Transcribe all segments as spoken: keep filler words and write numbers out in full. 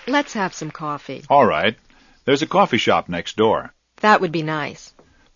Let's have some coffee. All right. There's a coffee shop next door. That would be nice.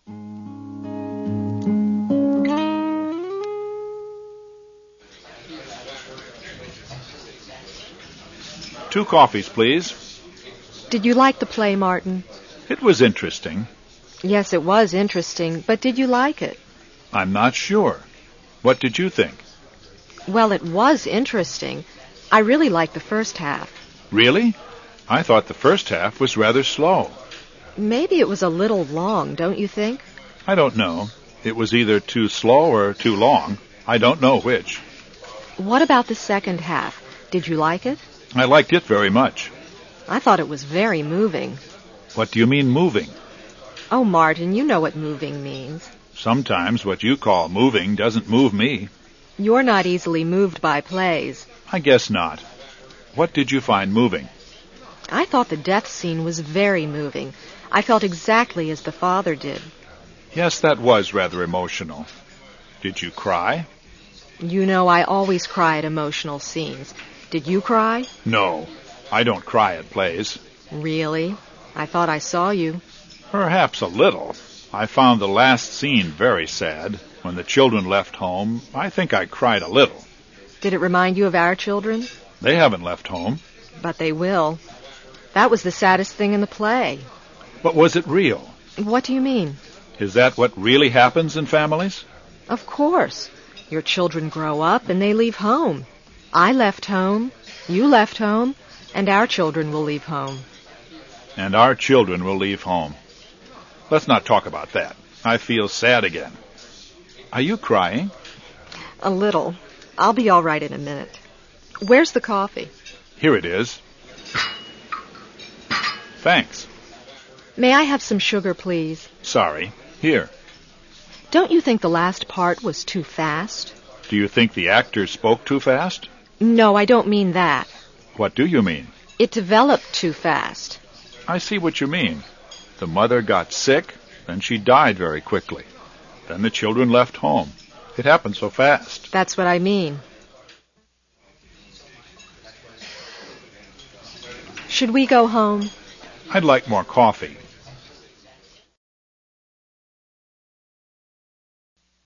Two coffees, please. Did you like the play, Martin? It was interesting. Yes, it was interesting, but did you like it? I'm not sure. What did you think? Well, it was interesting. I really liked the first half. Really? I thought the first half was rather slow. Maybe it was a little long, don't you think? I don't know. It was either too slow or too long. I don't know which. What about the second half? Did you like it? I liked it very much. I thought it was very moving. What do you mean moving? Oh, Martin, you know what moving means. Sometimes what you call moving doesn't move me. You're not easily moved by plays. I guess not. What did you find moving? I thought the death scene was very moving. I felt exactly as the father did. Yes, that was rather emotional. Did you cry? You know, I always cry at emotional scenes. Did you cry? No, I don't cry at plays. Really? I thought I saw you. Perhaps a little. I found the last scene very sad. When the children left home, I think I cried a little. Did it remind you of our children? They haven't left home. But they will. That was the saddest thing in the play. But was it real? What do you mean? Is that what really happens in families? Of course. Your children grow up and they leave home. I left home, you left home, and our children will leave home. And our children will leave home. Let's not talk about that. I feel sad again. Are you crying? A little. I'll be all right in a minute. Where's the coffee? Here it is. Thanks. May I have some sugar, please? Sorry. Here. Don't you think the last part was too fast? Do you think the actor spoke too fast? No, I don't mean that. What do you mean? It developed too fast. I see what you mean. The mother got sick, then she died very quickly. Then the children left home. It happened so fast. That's what I mean. Should we go home? I'd like more coffee.